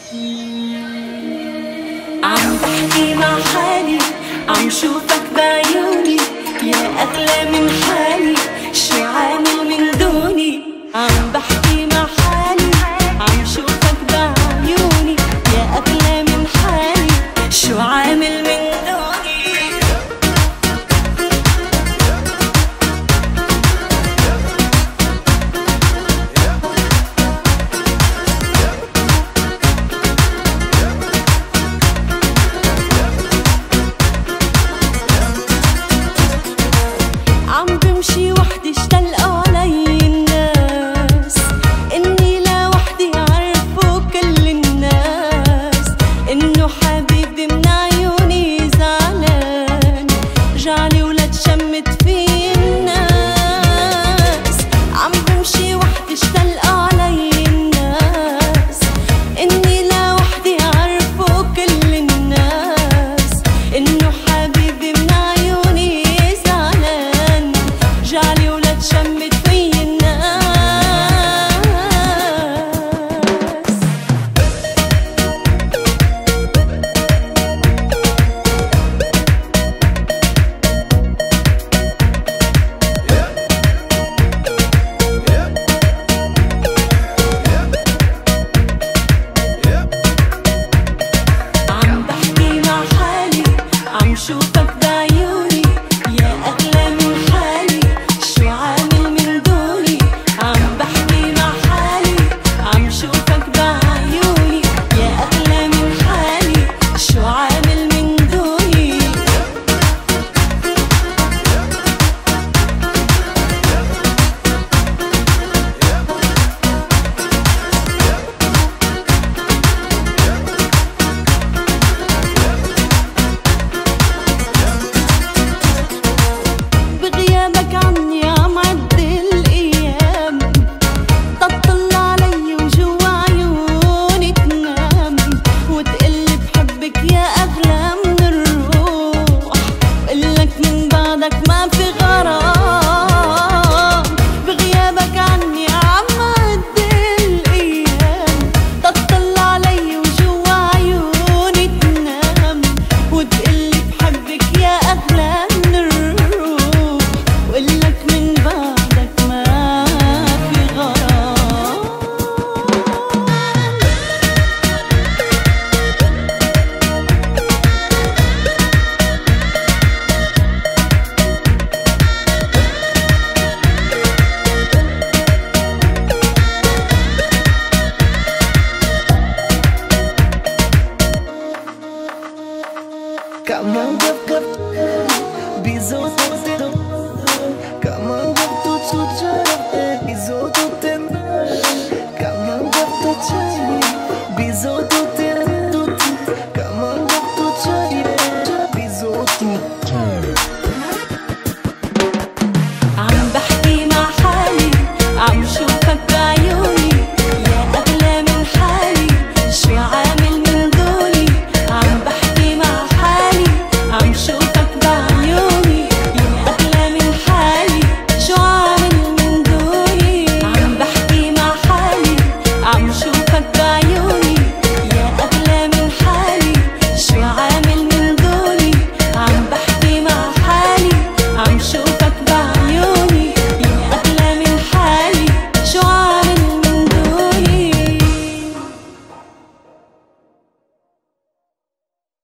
عم بحكي مع حالي، عم شوفك بعيوني، يا أغلى من حالي، شو عامل من دوني. عم بحكي مع حالي، عم شوفك بعيوني، يا أغلى من حالي، شو عامل من دوني. عم بمشي وحدي اشتلقوا علي الناس، اني لوحدي عرفوا كل الناس، انه حبيبي من عيوني زعلان، رجعلي ولا تشمت في الناس. عم بمشي وحدي اشتلقوا علي الناس، اني لوحدي عرفوا كل الناس، انه حبيبي من عيوني زعلان، رجعلي ولا تشمت في الناس. عم بحكي مع حالي، عم شوفك بعيوني، يا أغلى من حالي، شو عامل من دوني. عم بحكي مع حالي، عم شوفك بعيوني، يا أغلى من حالي، شو عامل من دوني. بغيابك عني عم عد الأيام، تطل علي وجوا عيوني تنام، وتقلي بحبك يا أغلى من الروح، وقلك من بعدك ما في غرام. بغيابك عني عم عد الأيام، تطل علي وجوا عيوني تنام، وتقلي بحبك يا أغلى من الروح، وقلك من بعدك ما في غرام. Come on, gap, bisous tout, come on, gap, tout, bisous tout, come on, gap, tout, bisous tout.